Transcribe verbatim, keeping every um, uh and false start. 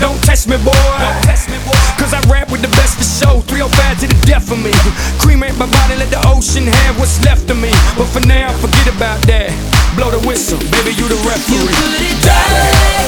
Don't test me, boy. Cause I rap with the best for show. three oh five to the death of me. Cremate my body, let the ocean have what's left of me. But for now, forget about that. Blow the whistle, baby, you the referee. You put it down.